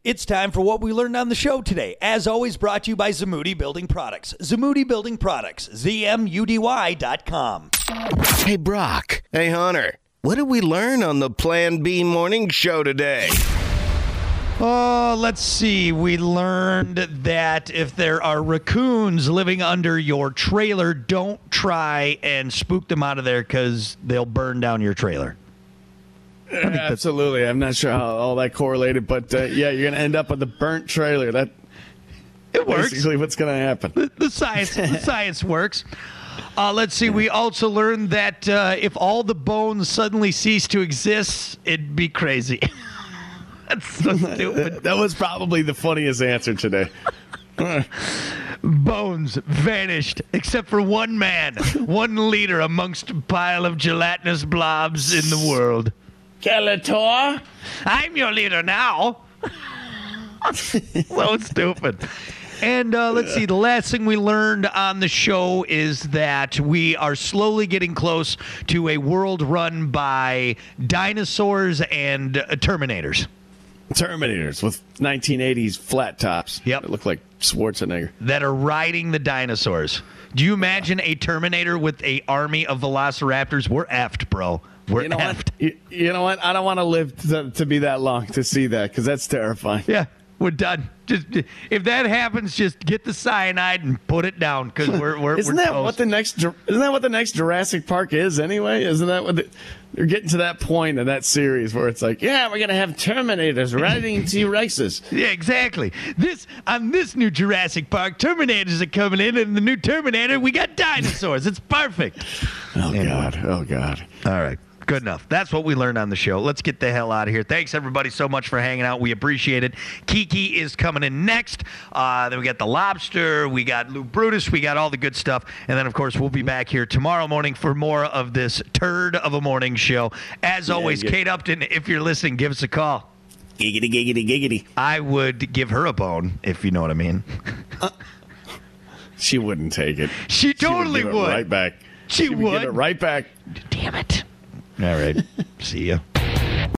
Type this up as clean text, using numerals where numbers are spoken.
It's time for what we learned on the show today. As always, brought to you by Zamudio Building Products. Zamudio Building Products, ZMUDY.com. Hey, Brock. Hey, Hunter. What did we learn on the Plan B morning show today? Oh, let's see. We learned that if there are raccoons living under your trailer, don't try and spook them out of there because they'll burn down your trailer. Absolutely. I'm not sure how all that correlated, but yeah, you're going to end up with a burnt trailer. It works. Basically what's going to happen. The science works. Let's see. We also learned that if all the bones suddenly cease to exist, it'd be crazy. That's so stupid. That was probably the funniest answer today. Bones vanished, except for one man, one leader amongst a pile of gelatinous blobs in the world. Skeletor? I'm your leader now. So stupid. And let's see, the last thing we learned on the show is that we are slowly getting close to a world run by dinosaurs and Terminators. Terminators with 1980s flat tops. Yep. That look like Schwarzenegger. That are riding the dinosaurs. Do you imagine a Terminator with an army of Velociraptors? We're effed, bro. We're effed. You know what? I don't want to live to be that long to see that because that's terrifying. Yeah, we're done. Just if that happens, just get the cyanide and put it down because we're Isn't that toast. what the next Jurassic Park is anyway? Isn't that what they're getting to that point in that series where it's like, yeah, we're gonna have Terminators riding T-Rexes. Yeah, exactly. On this new Jurassic Park, Terminators are coming in, and the new Terminator, we got dinosaurs. It's perfect. Oh God. All right. Good enough. That's what we learned on the show. Let's get the hell out of here. Thanks, everybody, so much for hanging out. We appreciate it. Kiki is coming in next. Then we got the Lobster. We got Lou Brutus. We got all the good stuff. And then, of course, we'll be back here tomorrow morning for more of this turd of a morning show. As always, Kate Upton, if you're listening, give us a call. Giggity, giggity, giggity. I would give her a bone, if you know what I mean. She wouldn't take it. She totally would. would. Right back. She would. Give it right back. Damn it. All right. See ya.